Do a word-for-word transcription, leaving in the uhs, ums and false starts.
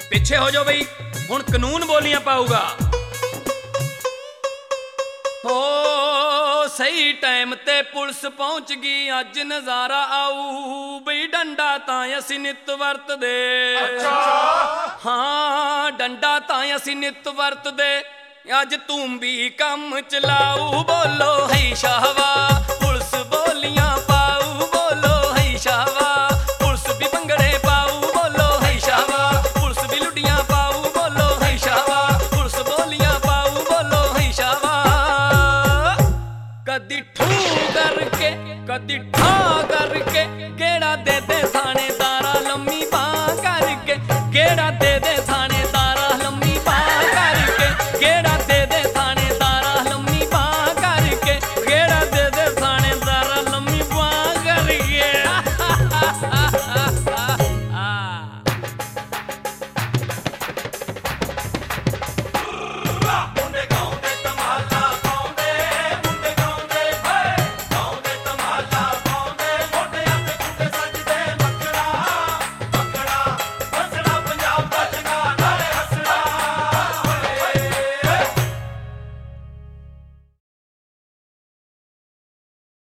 ਪਿੱਛੇ ਹੋ ਜਾਓ ਬਈ, ਹੁਣ ਕਾਨੂੰਨ ਬੋਲੀਆਂ ਪਾਊਗਾ। ਹੋ ਸਹੀ ਟਾਈਮ ਤੇ ਪੁਲਿਸ ਪਹੁੰਚ ਗਈ, ਅੱਜ ਨਜ਼ਾਰਾ ਆਊ ਬਈ ਡੰਡਾ ਤਾਂ ਅਸੀਂ ਨਿੱਤ ਵਰਤਦੇ। ਅੱਛਾ ਹਾਂ ਡੰਡਾ ਤਾਂ ਅਸੀਂ ਨਿੱਤ ਵਰਤਦੇ, ਅੱਜ ਤੂੰ ਵੀ ਕੰਮ ਚਲਾਊ। ਬੋਲੋ ਹੈ ਸ਼ਾਹਵਾ